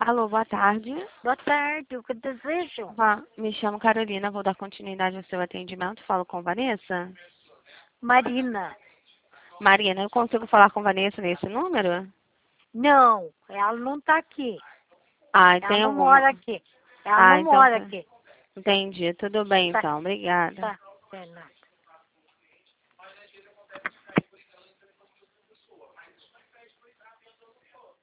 Alô, boa tarde. Boa tarde, o que desejo? Me chamo Carolina, vou dar continuidade ao seu atendimento. Falo com Vanessa. Marina. Marina, eu consigo falar com Vanessa nesse número? Não, ela não tá aqui. Ah, Ela tem não algum... mora aqui. Ela não então mora tá. aqui. Entendi. Tudo bem, Tá. então. Obrigada. Tá. É, não.